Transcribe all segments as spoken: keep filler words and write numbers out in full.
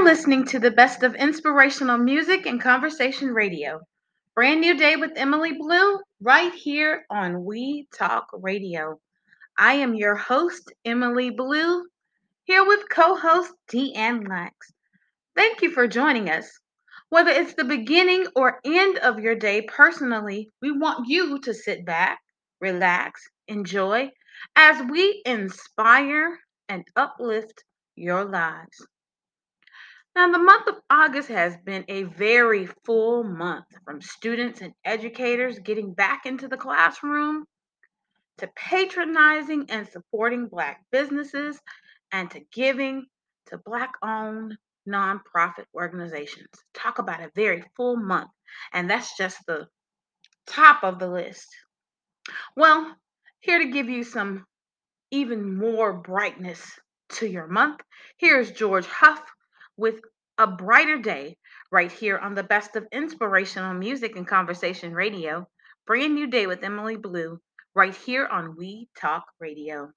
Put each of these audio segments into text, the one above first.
listening to the best of inspirational music and conversation radio. Brand new day with Emily Blue right here on We Talk Radio. I am your host, Emily Blue, here with co-host Deanne Lax. Thank you for joining us. Whether it's the beginning or end of your day personally, we want you to sit back, relax, enjoy as we inspire and uplift your lives. Now, the month of August has been a very full month, from students and educators getting back into the classroom to patronizing and supporting Black businesses and to giving to Black owned nonprofit organizations. Talk about a very full month, and that's just the top of the list. Well, here to give you some even more brightness to your month, here's George Huff with A Brighter Day right here on the best of inspirational music and conversation radio. Brand new day with Emily Blue right here on We Talk Radio.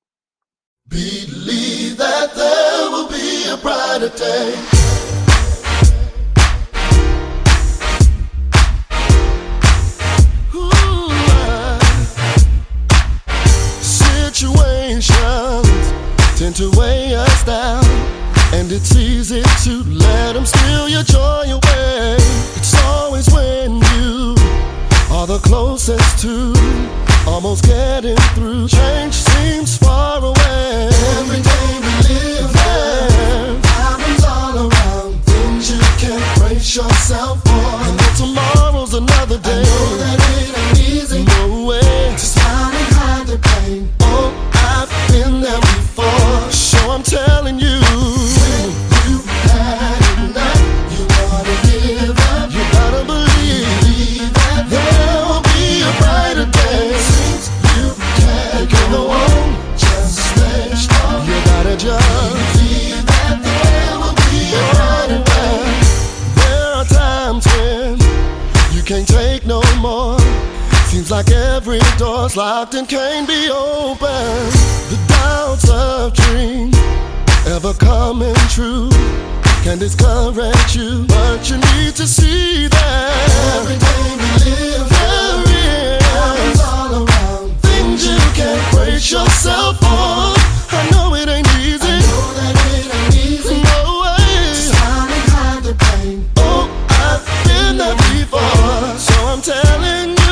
Believe that there will be a brighter day. Situations tend to weigh us down, and it's easy to let them steal your joy away. It's always when you are the closest to almost getting through. Change seems far away. Every day we live there, problems all around, things you can't brace yourself for. And though tomorrow's another day, I know that it ain't easy. No way to smile and hide the pain. Oh, I've been there before, so I'm telling you, when you've had enough, you wanna give up. You gotta believe that there will be a brighter day. Since you can't go on, just stay strong. You gotta just believe that there will be a brighter day. There are times when you can't take no more. Seems like every door's locked and can't be opened. The doubts of dreams ever coming true can discourage you, but you need to see that every day we live there is problems all around, things you can't brace yourself for. I know it ain't easy. I know that it ain't easy. No way to smile and hide the pain. Oh, I've been there before, so I'm telling you.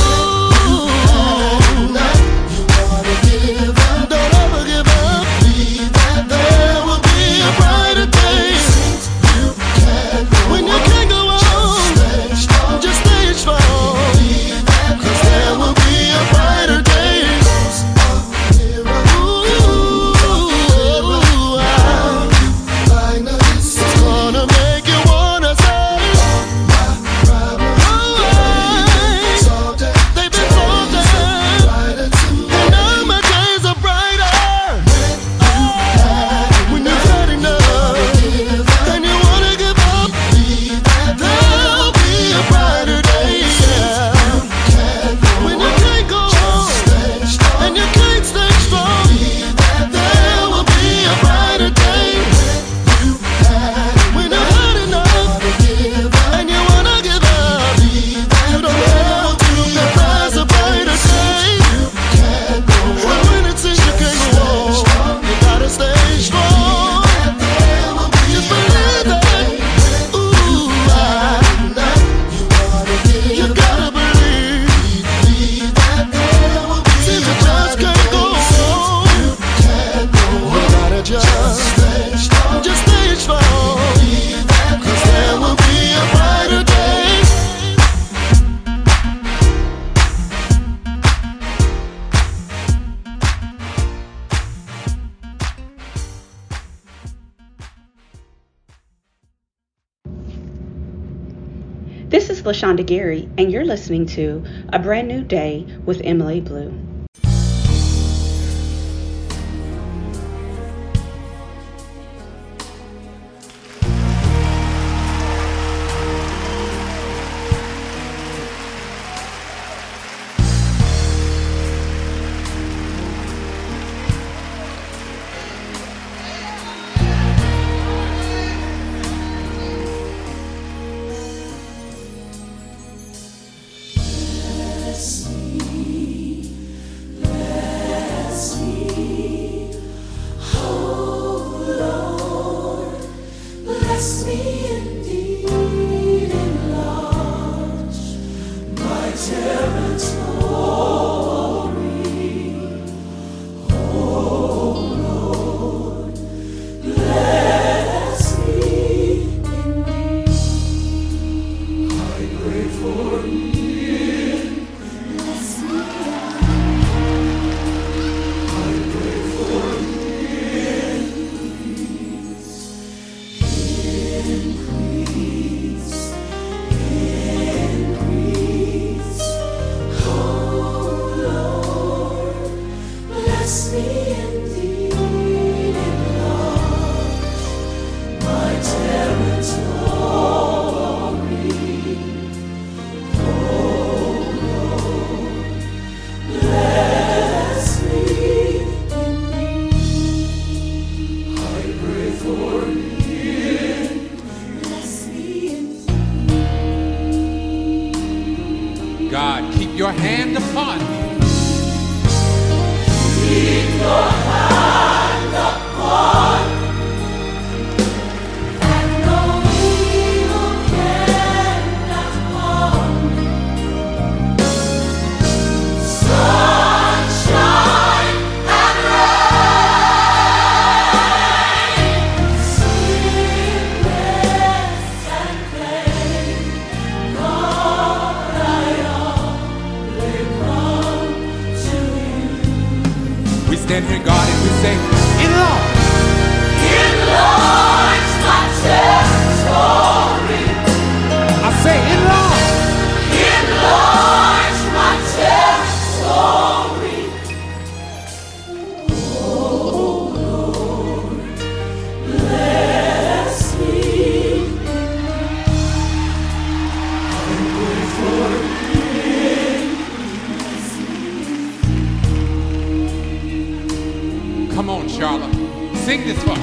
This is LaShonda Gary, and you're listening to A Brand New Day with Emily Blue. God, keep your hand upon me. Keep your hand upon me. Stand here, God, and we say, enlarge. Enlarge my territory. I say, enlarge. Enlarge my territory. Oh, Lord, bless me. I pray for Come on, Charlotte. Sing this for me.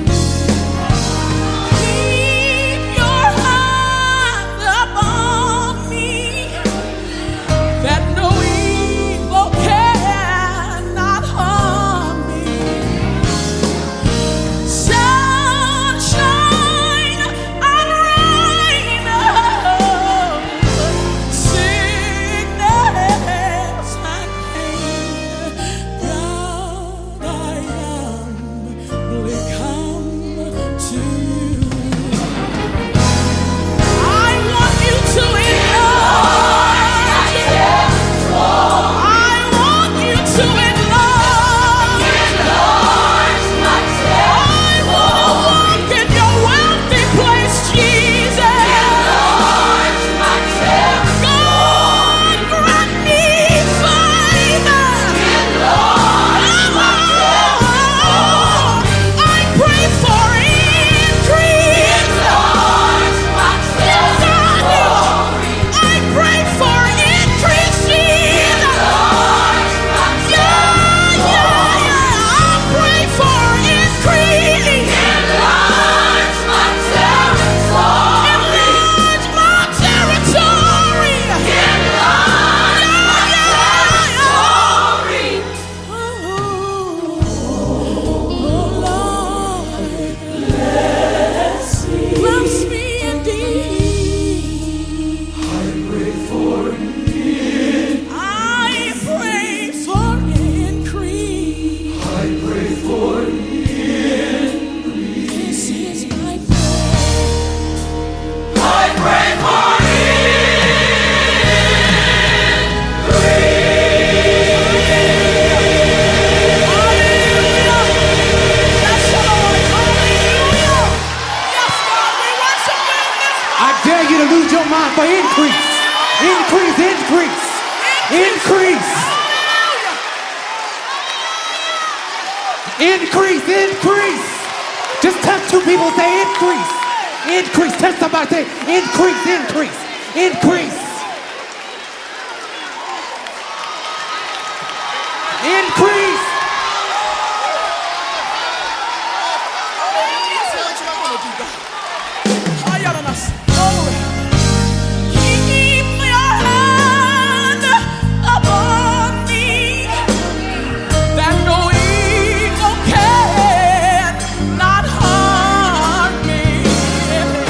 Keep your hand upon me, that no evil cannot harm me. Sunshine and rain, sickness and pain, God, I humbly come to you. I want you to enlarge. I want you to enlarge. Enlarge my territory. I want to walk in your wealthy place, Jesus. Enlarge my territory. God, grant me favor. Enlarge my territory. I pray for increase. Enlarge my territory. I pray for increase, Jesus. Enlarge my territory. Yeah, yeah, yeah. I pray for increase. Enlarge my territory. Enlarge my territory. Enlarge my territory. Oh, Lord, bless me. Bless me indeed. I pray for increase. I pray for increase. I pray for increase. This is my prayer. I pray for I dare you to lose your mind for increase. Increase, increase, increase. Increase, increase. Just touch two people and say increase. Increase. Touch somebody, say increase, increase, increase. Increase. Keep your hand upon me, that no evil cannot harm me.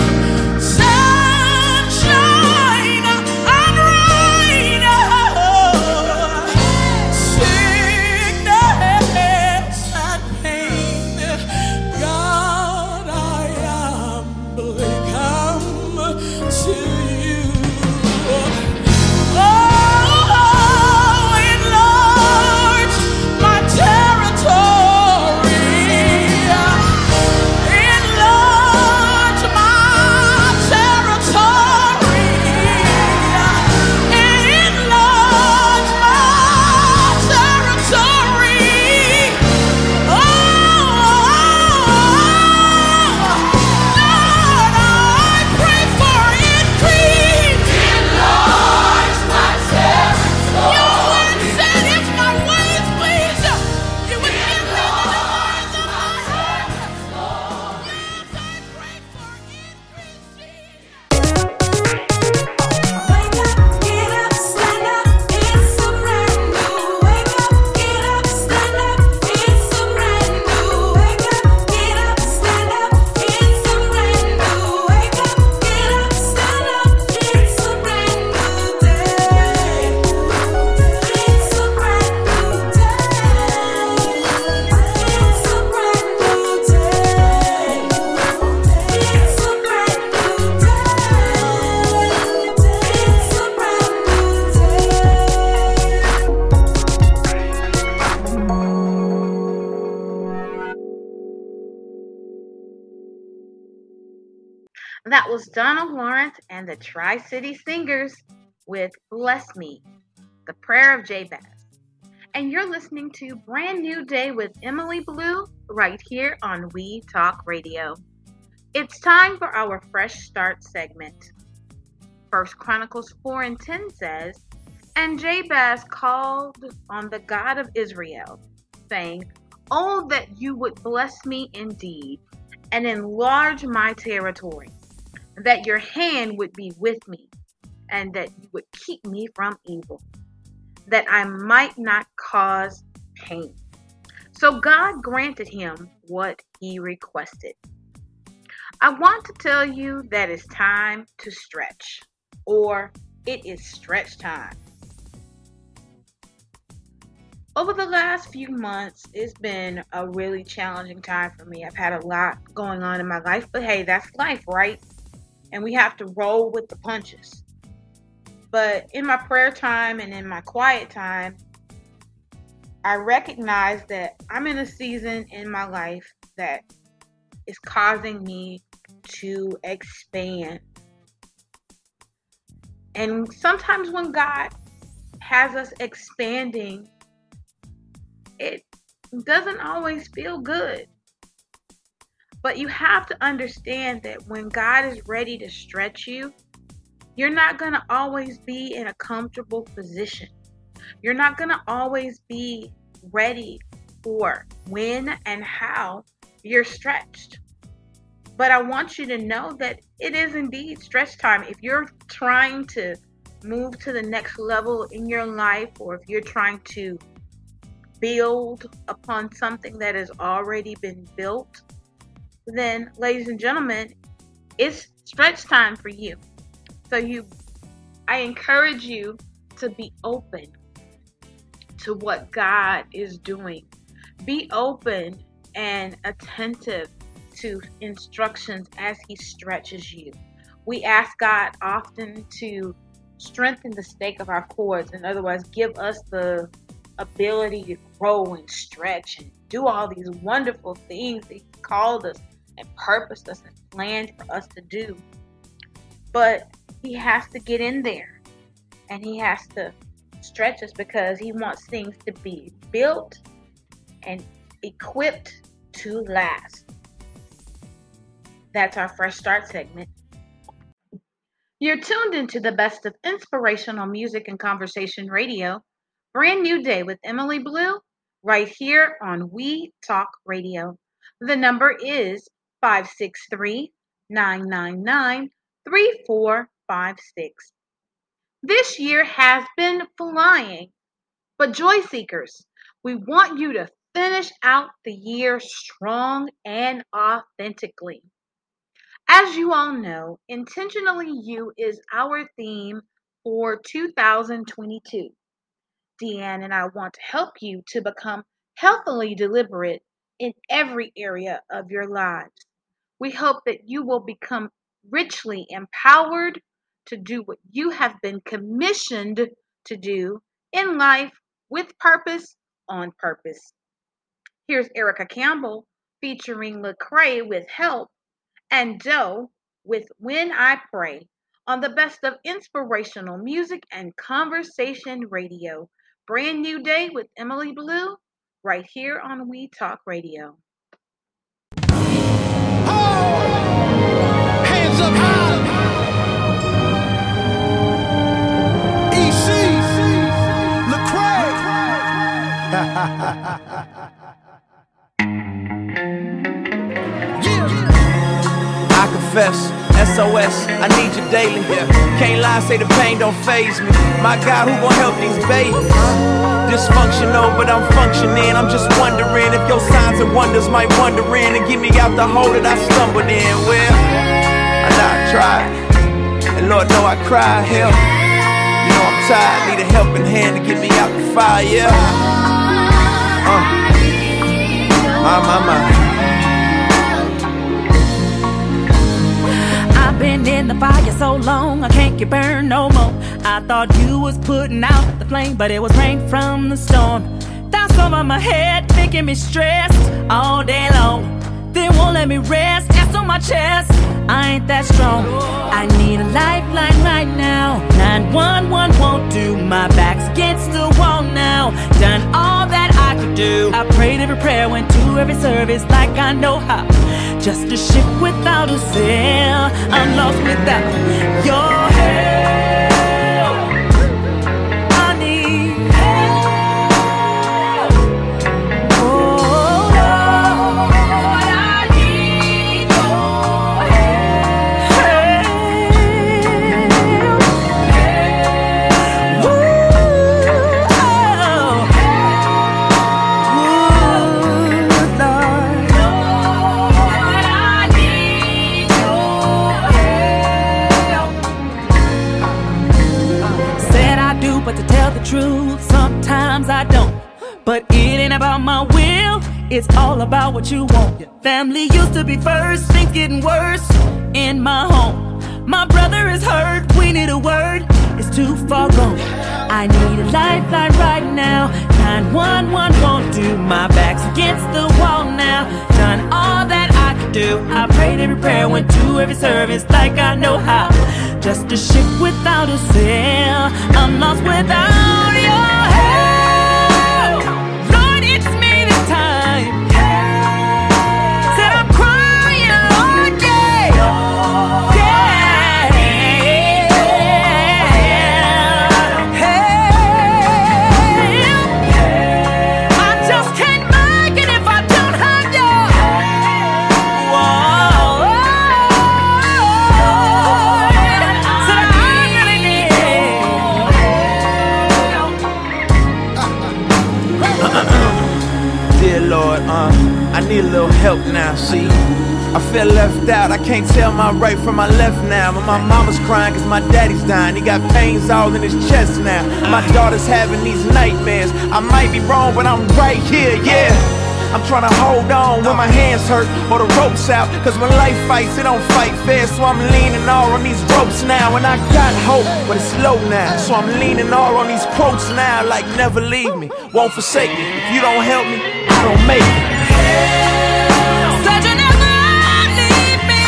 That was Donald Lawrence and the Tri-City Singers with Bless Me, the prayer of Jabez. And you're listening to Brand New Day with Emily Blue right here on We Talk Radio. It's time for our Fresh Start segment. First Chronicles four and ten says, "And Jabez called on the God of Israel, saying, Oh, that you would bless me indeed, and enlarge my territory, that your hand would be with me, and that you would keep me from evil, that I might not cause pain." So God granted him what he requested. I want to tell you that it's time to stretch, or it is stretch time. Over the last few months, it's been a really challenging time for me. I've had a lot going on in my life, but hey, that's life, right? And we have to roll with the punches. But in my prayer time and in my quiet time, I recognize that I'm in a season in my life that is causing me to expand. And sometimes when God has us expanding, it doesn't always feel good. But you have to understand that when God is ready to stretch you, you're not going to always be in a comfortable position. You're not going to always be ready for when and how you're stretched. But I want you to know that it is indeed stretch time. If you're trying to move to the next level in your life, or if you're trying to build upon something that has already been built, then, ladies and gentlemen, it's stretch time for you. So you, I encourage you to be open to what God is doing. Be open and attentive to instructions as he stretches you. We ask God often to strengthen the stake of our cords. In other words, give us the ability to grow and stretch and do all these wonderful things that he called us and purposed us and planned for us to do. But he has to get in there and he has to stretch us because he wants things to be built and equipped to last. That's our Fresh Start segment. You're tuned into the best of inspirational music and conversation radio. Brand New Day with Emily Blue right here on We Talk Radio. The number is five six three, nine nine nine, three four five six. This year has been flying, but joy seekers, we want you to finish out the year strong and authentically. As you all know, Intentionally You is our theme for two thousand twenty-two. Deanne and I want to help you to become healthily deliberate in every area of your lives. We hope that you will become richly empowered to do what you have been commissioned to do in life with purpose, on purpose. Here's Erica Campbell featuring Lecrae with Help and Doe with When I Pray on the best of inspirational music and conversation radio. Brand New Day with Emily Blue right here on We Talk Radio. Hands up high. E C Lecrae. I confess, S O S, I need you daily. Can't lie, say the pain don't faze me. My God, who gon' help these babies? Dysfunctional, but I'm functioning. I'm just wondering if your signs and wonders might wander in and get me out the hole that I stumbled in. Well, I know I tried, and Lord know I cried. Hell, you know I'm tired, need a helping hand to get me out the fire. Yeah. Uh, my, my, my. Been in the fire so long, I can't get burned no more. I thought you was putting out the flame, but it was rain from the storm. That's over my head, making me stressed all day long. They won't let me rest, that's on my chest. I ain't that strong. I need a lifeline right now. nine one one won't do. My back's against the wall now. Done all that I could do. I prayed every prayer, went to every service like I know how. Just a ship without a sail. I'm lost without your help. I need help. Oh, Lord, I need your help. Help. Ooh, oh. Ooh, Lord. Lord, I need your help. Said I do, but to tell the truth, sometimes I don't. But it ain't about my will, it's all about what you want. Family used to be first, things getting worse in my home. My brother is hurt, we need a word, it's too far gone. I need a lifeline right now. nine one one won't do. My back's against the wall now. Done all that I could do. I prayed every prayer, went to every service like I know how. Just a ship without a sail. I'm lost without your help. Lord, it's me this time. Said I'm crying, Lord, yeah. Yeah. Help. I just can't make it if I don't have you. Whoa. Said I really need help. Dear Lord, uh, I need a little help now, see? I feel left out, I can't tell my right from my left now. But my mama's crying cause my daddy's dying. He got pains all in his chest now. My daughter's having these nightmares. I might be wrong, but I'm right here, yeah. I'm trying to hold on when my hands hurt or the ropes out. Cause when life fights, it don't fight fair. So I'm leaning all on these ropes now. And I got hope, but it's low now. So I'm leaning all on these quotes now. Like never leave me, won't forsake me. If you don't help me, I don't make it. Said you never leave me.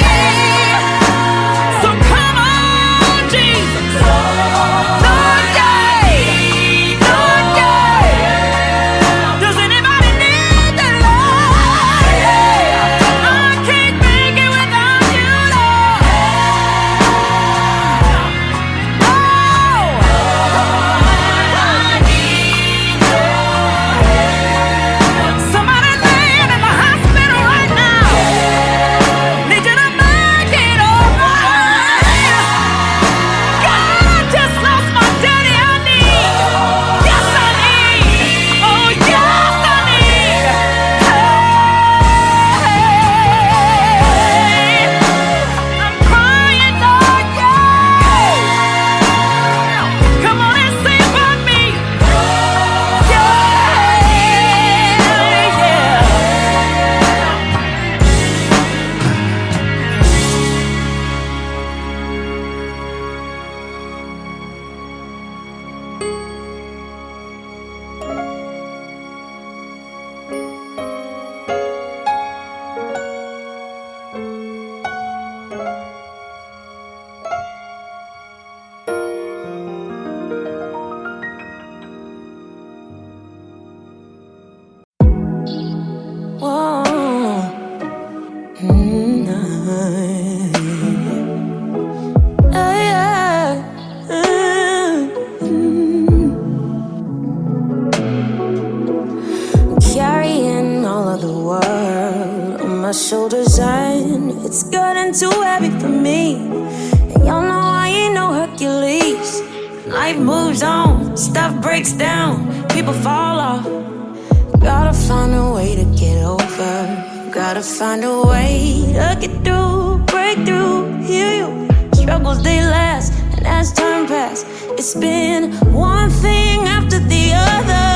So come on, Jesus. Lord, yeah. Lord, yeah. Does anybody need the Lord? I can't make it without you, Lord. Oh, I need your help. Somebody laying in the hospital right now. Need you to make it alright. God, I just lost my daddy. I need. Yes, I need. Oh, yes, I need. Hey, I'm crying, Lord, yeah. Come on and sing for me. Yeah, yeah. Whoa. Mm, yeah, yeah. Mm. Carrying all of the world on my shoulders, and it's getting too heavy for me. And y'all know I ain't no Hercules. Life moves on, stuff breaks down, people fall off. Gotta find a way to get over. Gotta find a way to get through, break through, heal you. Struggles they last, and as time passes, it's been one thing after the other.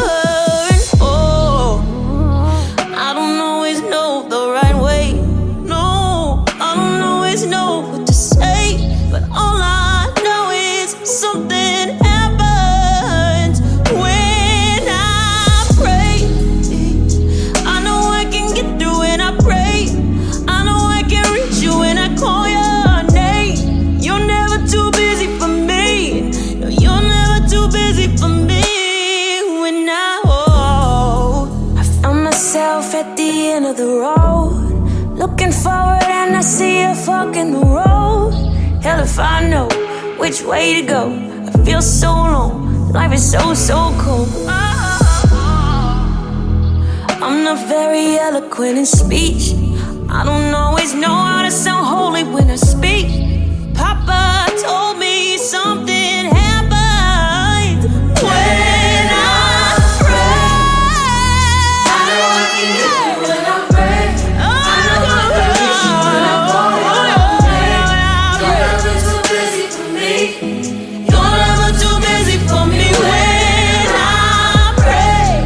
Oh, I don't always know the right way. No, I don't always know what to say. But all I know is something happens when I pray. I know I can get through when I pray. I know I can reach you when in the road. Hell if I know which way to go. I feel so alone, life is so, so cold. I'm not very eloquent in speech. I don't always know how to sound holy when I speak. Papa told me something happened when I pray. I know I can get through when I pray. I know I can reach you when I call your name. You're never too busy for me. You're never too busy for me when I pray.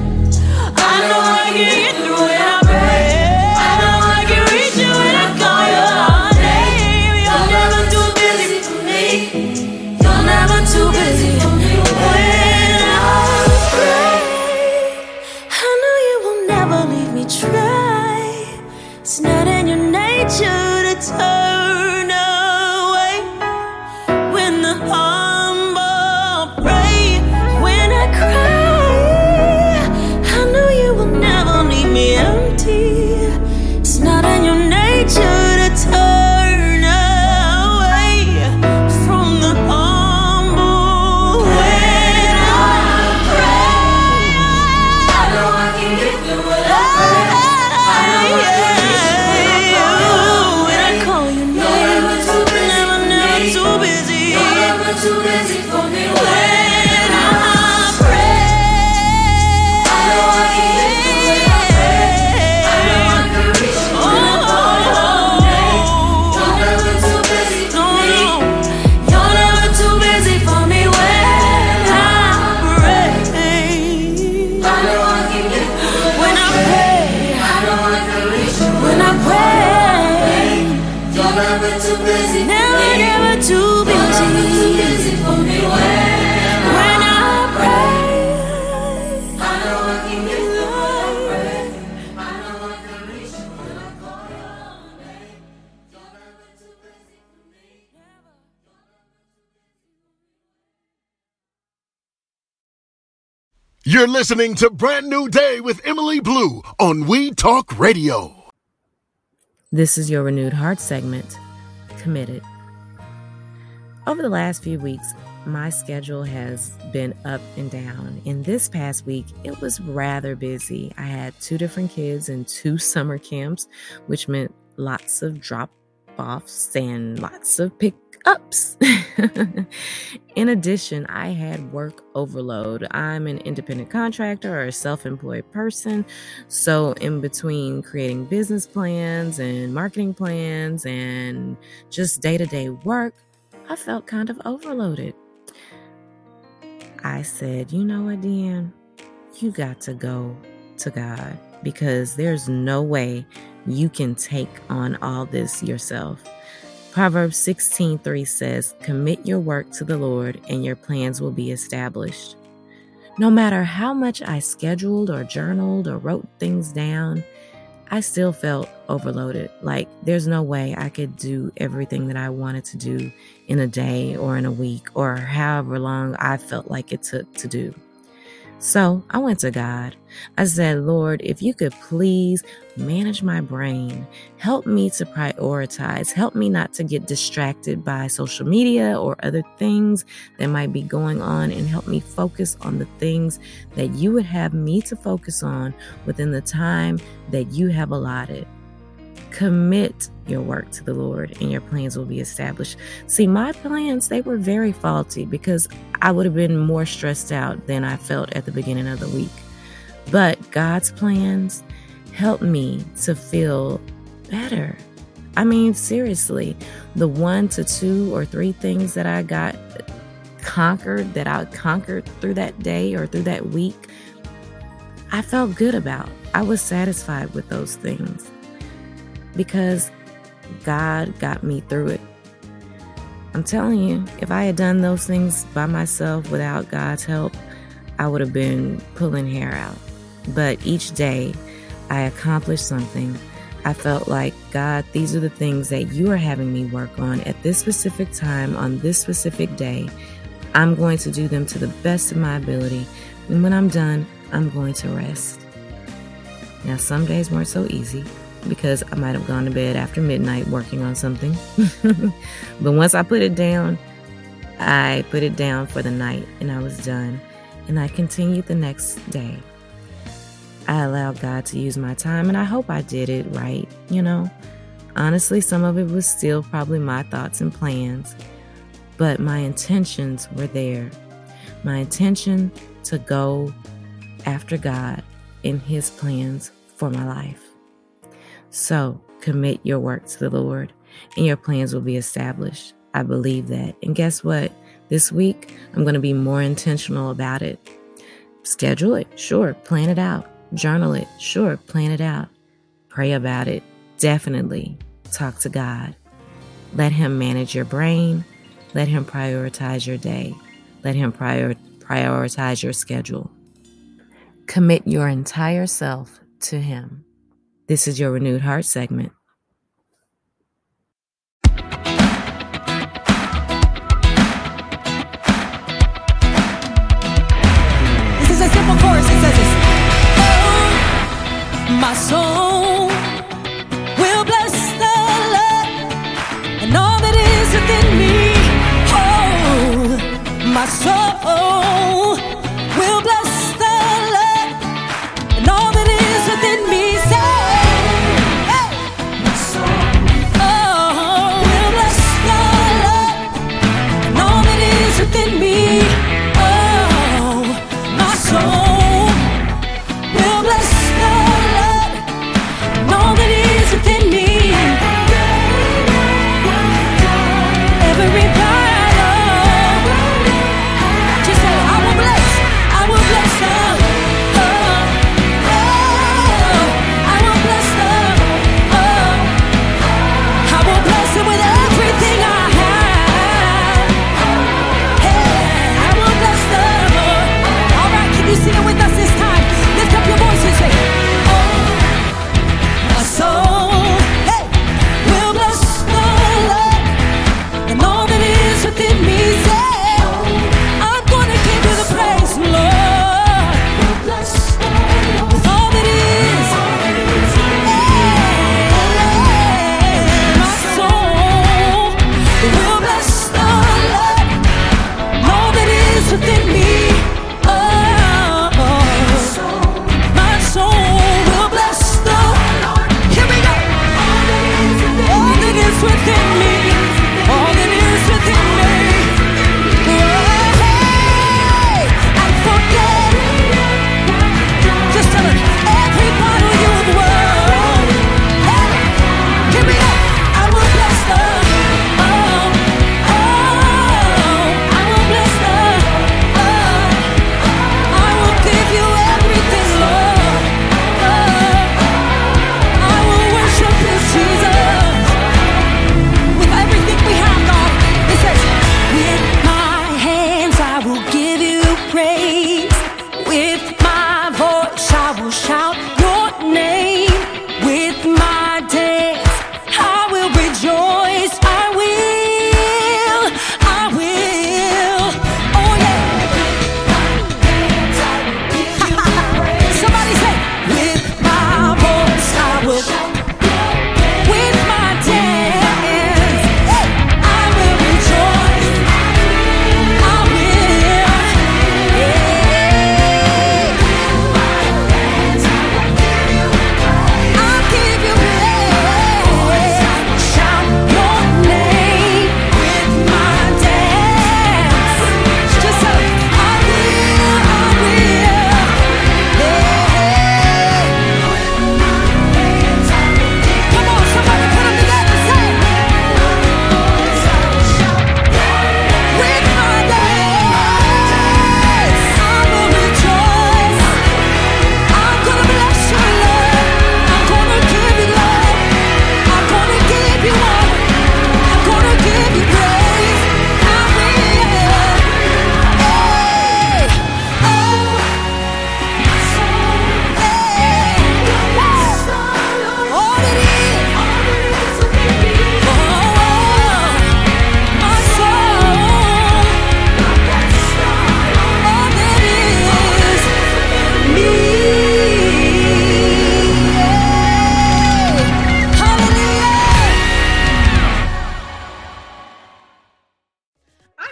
I know I can get through when I pray. I know I can reach you when I call your name. You're never too busy for me. You're never too busy for me when I pray. I know you will never leave me dry. It's not in your nature to turn away when the humble pray. When I cry, I know you will never leave me empty. It's not in your nature to turn away from the humble. When I pray, I know I can get through when I pray. I know I can reach you when I call your name. You're never too busy, never, never too busy. You're never too busy for me when I pray. I know I can get through when I pray. I know I can reach you when I call your name. You're never too busy for me. You're never too busy for me when I pray. I know I can get through when I pray. I know I can reach you when I pray. You're never too busy. Never, never too busy. You're never too busy for me when when I pray. I know I can get through when I pray. I know I can reach you when I call your name. You're never too busy for me. You're listening to Brand New Day with Emily Blue on We Talk Radio. This is your renewed heart segment, Committed. Over the last few weeks, my schedule has been up and down. And this past week, it was rather busy. I had two different kids in two summer camps, which meant lots of drop-offs and lots of pickups. In addition, I had work overload. I'm an independent contractor or a self-employed person. So in between creating business plans and marketing plans and just day-to-day work, I felt kind of overloaded. I said, you know what, Deanne? You got to go to God because there's no way you can take on all this yourself. Proverbs sixteen three says, commit your work to the Lord and your plans will be established. No matter how much I scheduled or journaled or wrote things down, I still felt overloaded. Like there's no way I could do everything that I wanted to do in a day or in a week or however long I felt like it took to do. So I went to God. I said, Lord, if you could please manage my brain, help me to prioritize, help me not to get distracted by social media or other things that might be going on, and help me focus on the things that you would have me to focus on within the time that you have allotted. Commit your work to the Lord and your plans will be established. See, my plans, they were very faulty because I would have been more stressed out than I felt at the beginning of the week. But God's plans helped me to feel better. I mean, seriously, the one to two or three things that I got conquered, that I conquered through that day or through that week, I felt good about. I was satisfied with those things because God got me through it. I'm telling you, if I had done those things by myself without God's help, I would have been pulling hair out. But each day I accomplished something. I felt like, God, these are the things that you are having me work on at this specific time on this specific day. I'm going to do them to the best of my ability. And when I'm done, I'm going to rest. Now, some days weren't so easy. because I might have gone to bed after midnight working on something. But once I put it down, I put it down for the night and I was done. And I continued the next day. I allowed God to use my time, and I hope I did it right, you know. Honestly, some of it was still probably my thoughts and plans, but my intentions were there. My intention to go after God and His plans for my life. So commit your work to the Lord and your plans will be established. I believe that. And guess what? This week, I'm going to be more intentional about it. Schedule it. Sure. Plan it out. Journal it. Sure. Plan it out. Pray about it. Definitely talk to God. Let Him manage your brain. Let Him prioritize your day. Let Him prior- prioritize your schedule. Commit your entire self to Him. This is your Renewed Heart segment. This is a simple chorus. It says this. Oh, my soul will bless the Lord and all that is within me. Oh, my soul will bless the Lord and all that is within me. Say, hey. My soul, oh, will bless the Lord and all that is within me. Oh, my soul will bless the Lord and all that is within me. Every part of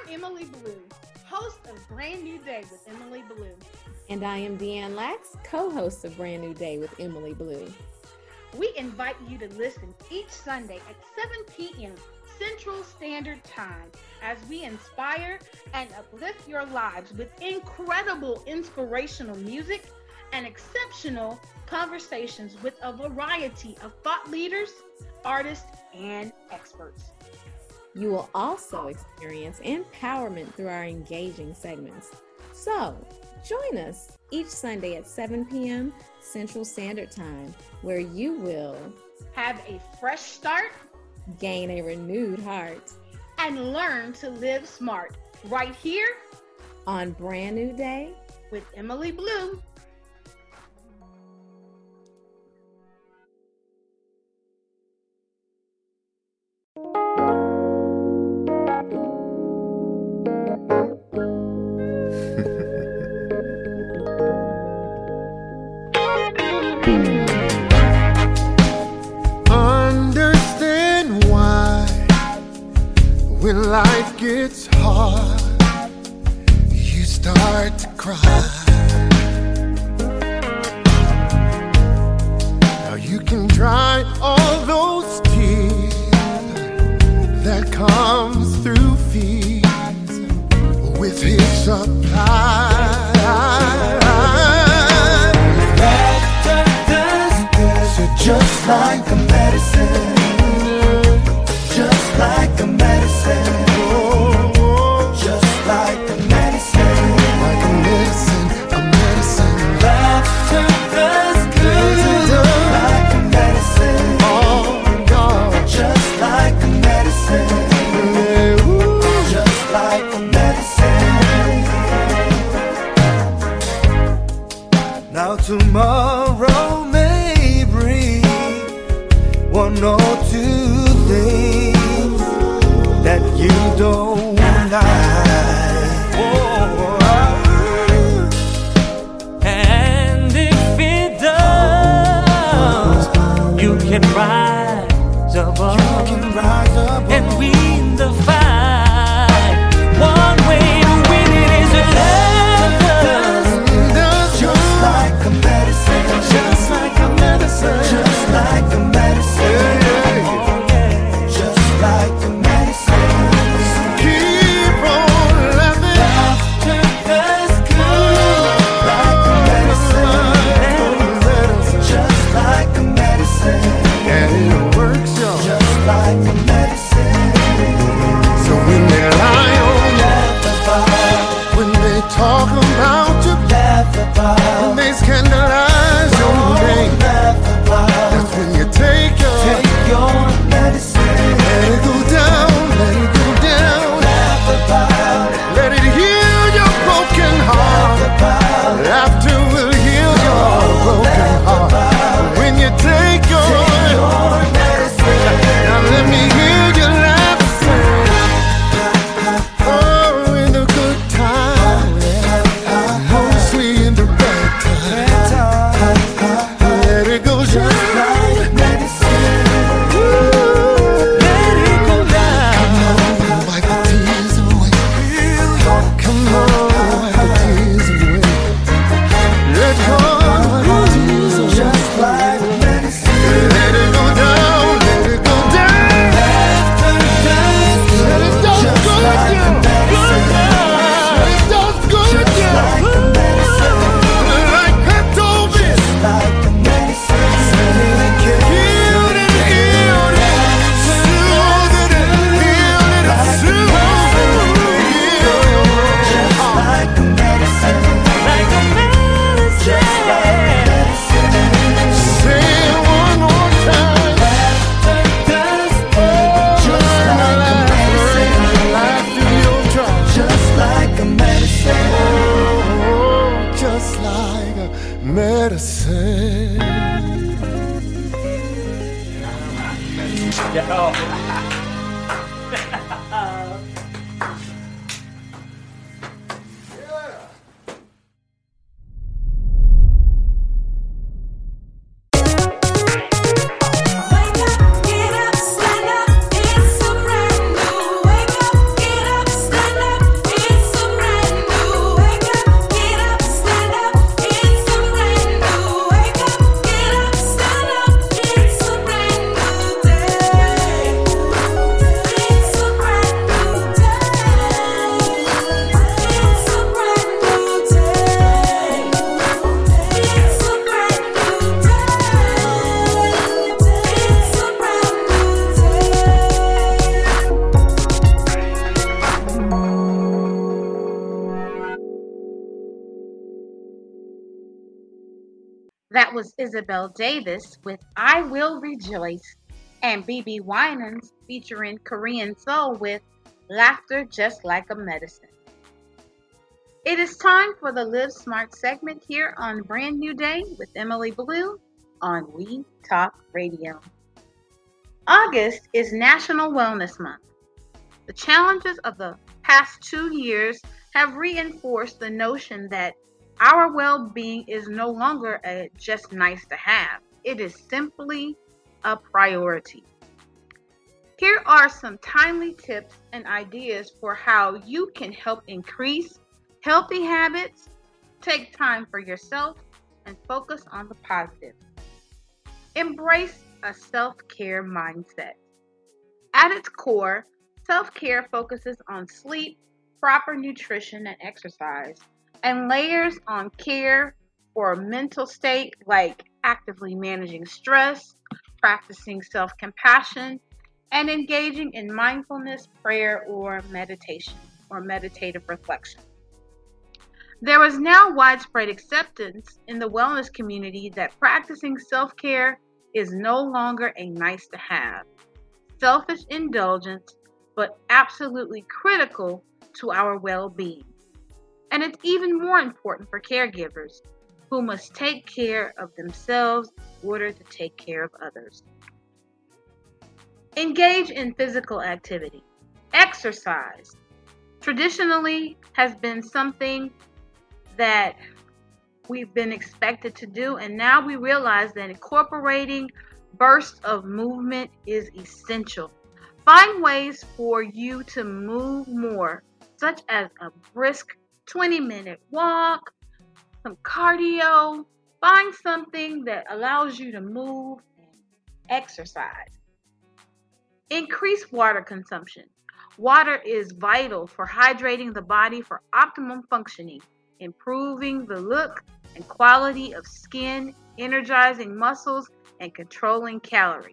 Emily Blue, host of Brand New Day with Emily Blue. And I am Deanne Lax, co-host of Brand New Day with Emily Blue. We invite you to listen each Sunday at seven p.m. Central Standard Time as we inspire and uplift your lives with incredible inspirational music and exceptional conversations with a variety of thought leaders, artists, and experts. You will also experience empowerment through our engaging segments. So, join us each Sunday at seven p.m. Central Standard Time, where you will have a fresh start, gain a renewed heart, and learn to live smart right here on Brand New Day with Emily Blue. Understand why when life gets hard you start to cry. Now you can dry all those tears that comes through fears with his supply. Just like a medicine, just like a medicine, oh, just like a medicine, like a medicine, a medicine. Laughter does good, like a medicine, oh God, just like a medicine, yeah, just like a medicine. Now tomorrow may bring one or two things that you don't like. Oh, and if it does, you can rise above, you can rise above and win the fight. One way to win it is a love. Just like a medicine, just like a medicine, just like a medicine. Yeah, yeah. Just like a medicine. That was Isabel Davis with I Will Rejoice, and B B Winans featuring Korean Soul with Laughter Just Like a Medicine. It is time for the Live Smart segment here on Brand New Day with Emily Blue on We Talk Radio. August is National Wellness Month. The challenges of the past two years have reinforced the notion that our well-being is no longer a just nice to have. It is simply a priority. Here are some timely tips and ideas for how you can help increase healthy habits, take time for yourself, and focus on the positive. Embrace a self-care mindset. At its core, self-care focuses on sleep, proper nutrition, and exercise, and layers on care for a mental state like actively managing stress, practicing self-compassion, and engaging in mindfulness, prayer, or meditation, or meditative reflection. There is now widespread acceptance in the wellness community that practicing self-care is no longer a nice to have, selfish indulgence, but absolutely critical to our well-being. And it's even more important for caregivers who must take care of themselves in order to take care of others. Engage in physical activity. Exercise traditionally has been something that we've been expected to do, and now we realize that incorporating bursts of movement is essential. Find ways for you to move more, such as a brisk twenty minute walk, some cardio. Find something that allows you to move and exercise. Increase water consumption. Water is vital for hydrating the body for optimum functioning, improving the look and quality of skin, energizing muscles, and controlling calories.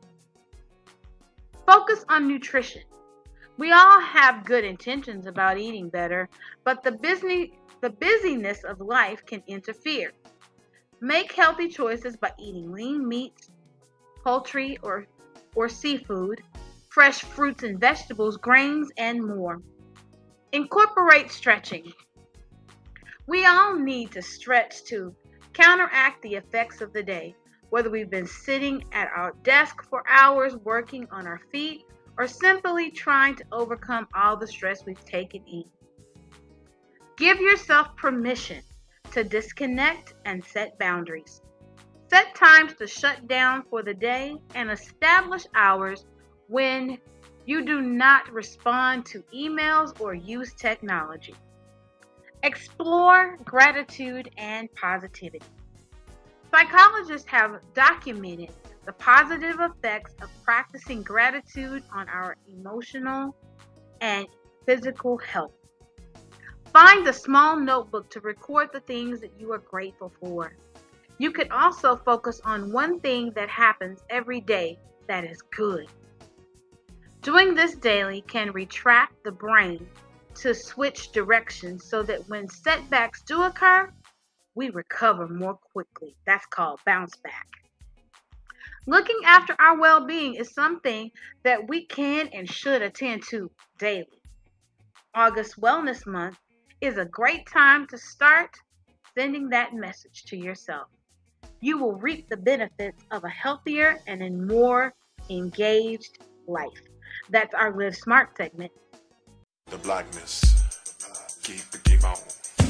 Focus on nutrition. We all have good intentions about eating better, but the busy, the busyness of life can interfere. Make healthy choices by eating lean meats, poultry or, or seafood, fresh fruits and vegetables, grains, and more. Incorporate stretching. We all need to stretch to counteract the effects of the day, whether we've been sitting at our desk for hours working on our feet or simply trying to overcome all the stress we've taken in. Give yourself permission to disconnect and set boundaries. Set times to shut down for the day and establish hours when you do not respond to emails or use technology. Explore gratitude and positivity. Psychologists have documented the positive effects of practicing gratitude on our emotional and physical health. Find a small notebook to record the things that you are grateful for. You can also focus on one thing that happens every day that is good. Doing this daily can retract the brain to switch directions so that when setbacks do occur, we recover more quickly. That's called bounce back. Looking after our well-being is something that we can and should attend to daily. August Wellness Month is a great time to start sending that message to yourself. You will reap the benefits of a healthier and a more engaged life. That's our Live Smart segment. The blackness, keep it, keep on.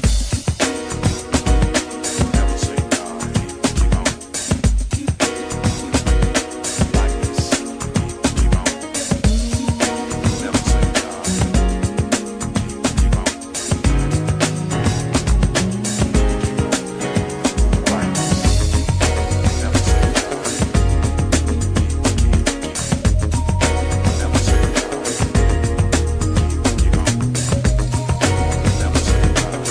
Never say die, keep on. Blackness, keep on. Never say die, keep on. Blackness, never say never say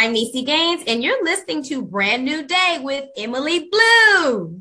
I'm Niecy Gaines, and you're listening to Brand New Day with Emily Blue.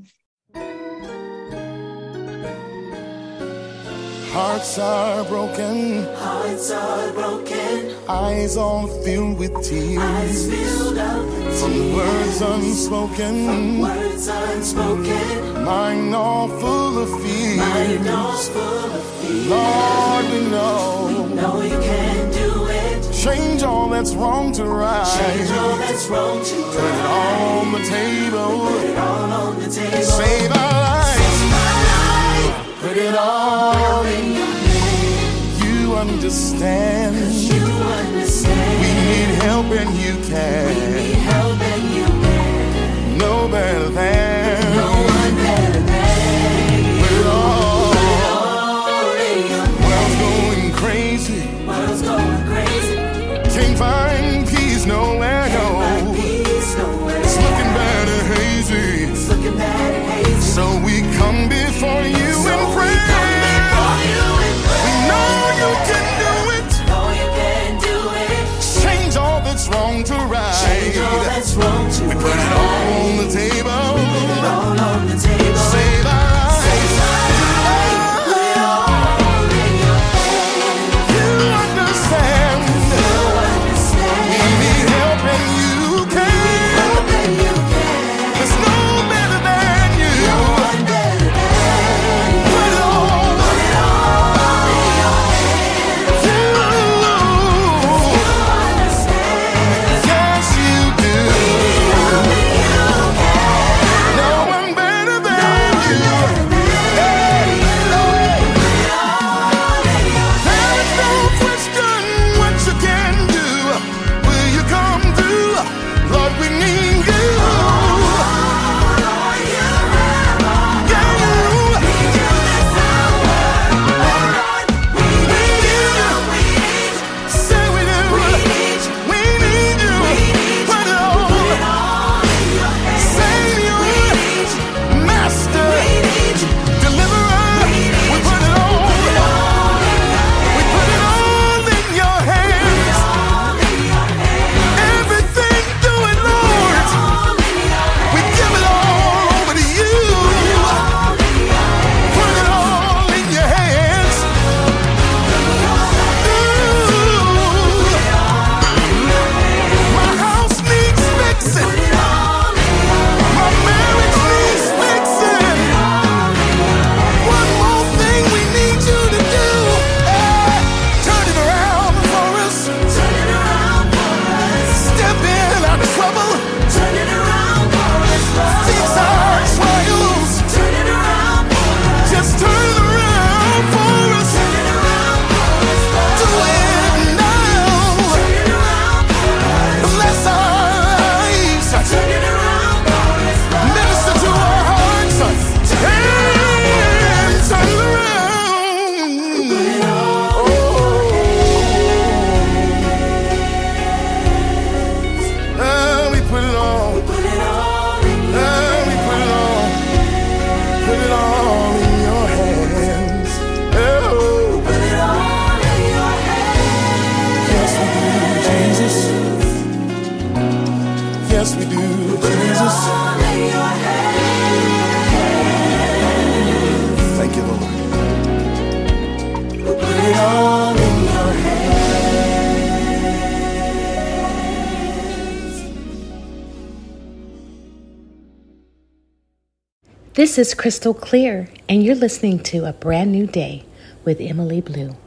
Hearts are broken. Hearts are broken. Eyes all filled with tears. Eyes filled up with From tears. words unspoken. From words unspoken. Mind all full of fears. Mind all full of fears. Lord, we know. We know you can do it. Change all that's wrong to right. Change all that's wrong to right. Put it all on the table. Put it all on the table. Save our lives. Save our life. Put it all in your hands. You understand. You understand. We need help and you can. We need help and you can. No better than. No one better than. Put it all. Put it all in your hands. World's going crazy. World's going crazy. Can't find peace nowhere. Can't No. find peace nowhere. It's looking bad and hazy. It's looking bad and hazy. So we come before you So and we pray. come before you and pray. We know you can do it. Know you can do it. Change all that's wrong to right. Change all that's wrong to We right. put it all on the table. Put it all on the table. Save our lives. Save our life. Put it all in your hands. You understand. You understand. We need help and you can. Help and you can. There's no better than you. No one better than you. Put it all. Put it all in your hands. You. You understand. Yes, you do. Help and you can. No one better than No one you. better than Hey, Lord. Put it all in your There's no question what you can do. Will you come through? Lord, we need you. This is Crystal Clear, and you're listening to A Brand New Day with Emily Blue.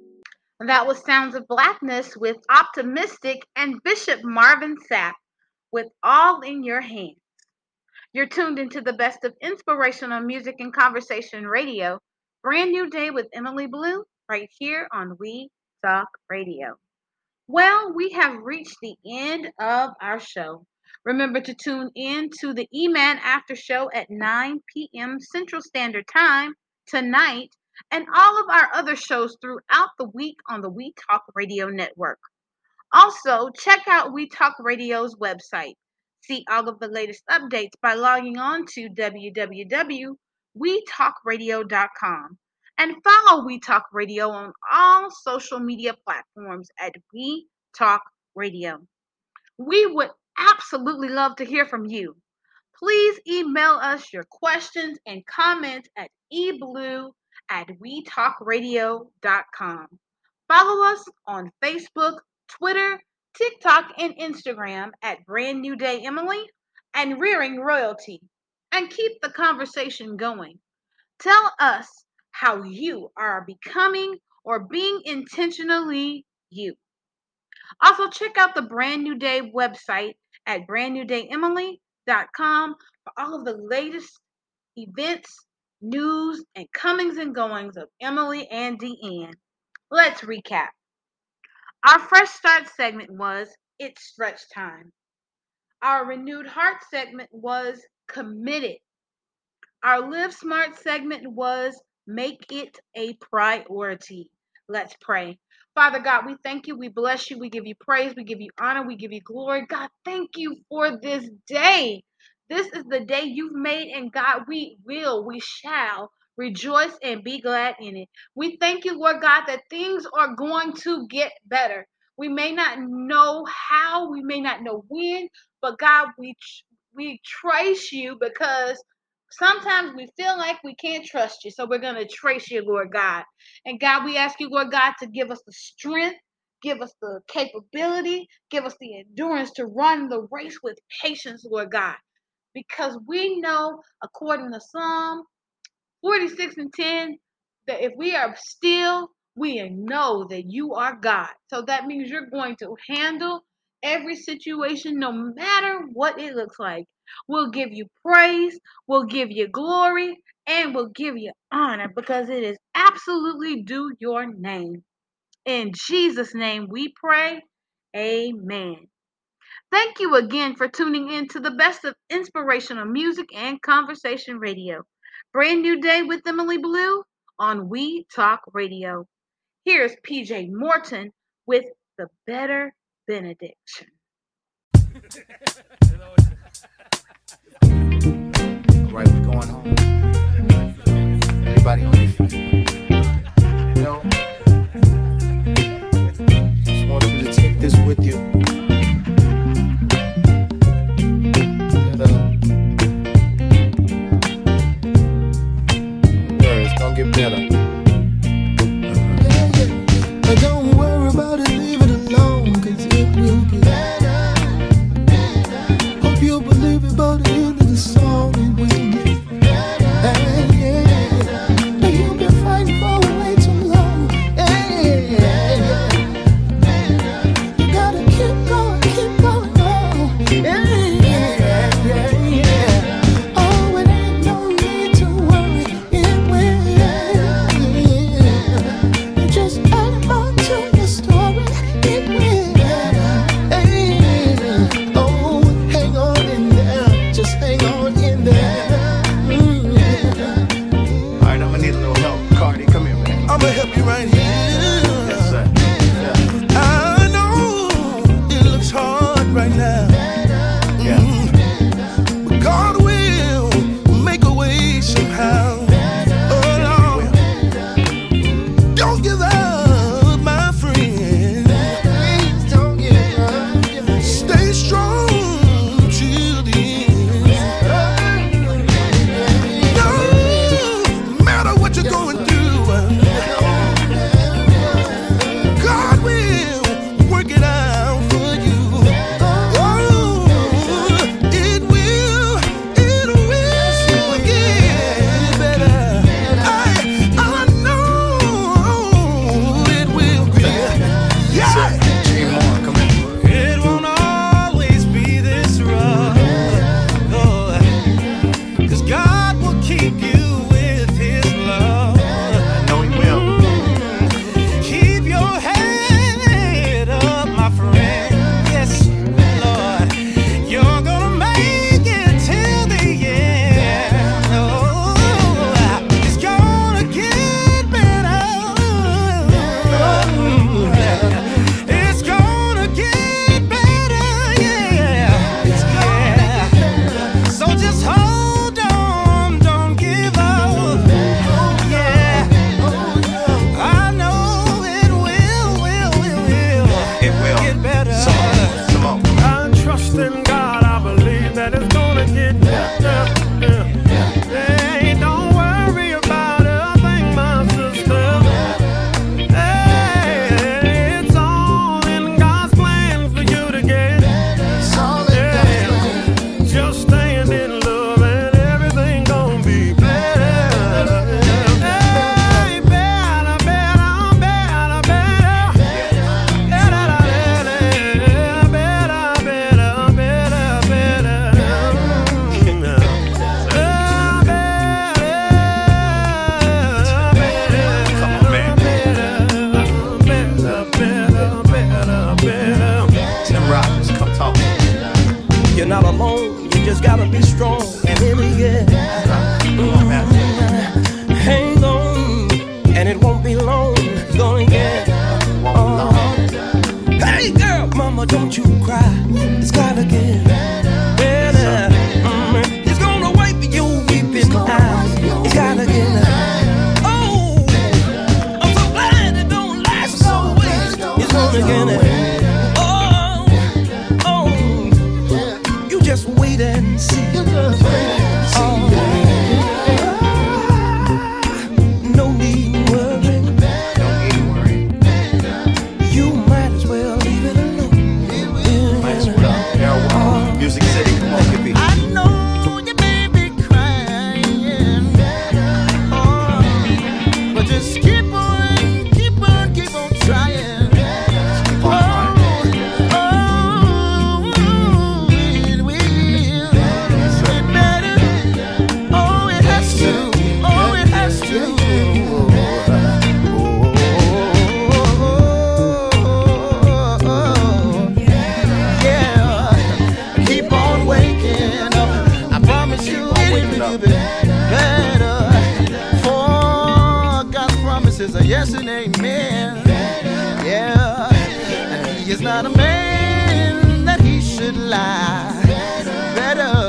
That was Sounds of Blackness with Optimistic and Bishop Marvin Sapp. with all in your hands. You're tuned into the best of inspirational music and conversation radio. Brand New Day with Emily Blue, right here on We Talk Radio. Well, we have reached the end of our show. Remember to tune in to the E-Man After Show at nine p.m. Central Standard Time tonight and all of our other shows throughout the week on the We Talk Radio Network. Also, check out We Talk Radio's website. See all of the latest updates by logging on to w w w dot we talk radio dot com and follow We Talk Radio on all social media platforms at We Talk Radio. We would absolutely love to hear from you. Please email us your questions and comments at eblue at we talk radio dot com. Follow us on Facebook, Twitter, TikTok, and Instagram at Brand New Day Emily and Rearing Royalty, and keep the conversation going. Tell us how you are becoming or being intentionally you. Also, check out the Brand New Day website at brand new day emily dot com for all of the latest events, news, and comings and goings of Emily and Deanne. Let's recap. Our Fresh Start segment was It's Stretch Time. Our Renewed Heart segment was Committed. Our Live Smart segment was Make It a Priority. Let's pray. Father God, we thank you, we bless you, we give you praise, we give you honor, we give you glory. God, thank you for this day. This is the day you've made, and God, we will, we shall rejoice and be glad in it. We thank you, Lord God, that things are going to get better. We may not know how, we may not know when, but God, we we trace you because sometimes we feel like we can't trust you, so we're going to trace you, Lord God. And God, we ask you, Lord God, to give us the strength, give us the capability, give us the endurance to run the race with patience, Lord God. Because we know, according to Psalm forty-six and ten, that if we are still, we know that you are God. So that means you're going to handle every situation, no matter what it looks like. We'll give you praise, we'll give you glory, and we'll give you honor because it is absolutely due your name. In Jesus' name we pray, amen. Thank you again for tuning in to the best of inspirational music and conversation radio. Brand New Day with Emily Blue on We Talk Radio. Here's P J Morton with The Better Benediction. All right, we're going home. Everybody on your feet. You know, just wanted you to take this with you. And, uh, it's gonna get better. But don't worry about it, leave it alone, cause it will get better, better. Hope you'll believe it by the end of the song, it will get better, hey, yeah. But you've been fighting for way too long, gotta be strong and in the end. Mm-hmm. Hang on, and it won't be long. It's gonna get. Uh, hey girl, mama, don't you cry. It's gotta get better. Mm-hmm. It's gonna wipe your weeping eyes. It's gotta get better. Oh, I'm so glad it don't last always. It's gonna get better. Oh, oh, you just wait and see. Oh, no need worrying. You might as well leave it alone. Might as well. Yeah, well, Music City, come on, give me. I know you may be crying, oh, but just keep on, keep on, keep on trying. Keep on trying. Oh, oh, it will get better. Oh, it has to. Oh, it has to. Yeah, keep on waking up. I promise you it will be better. For God's promises are yes and amen. Yeah, and He is not a man that He should lie. Better.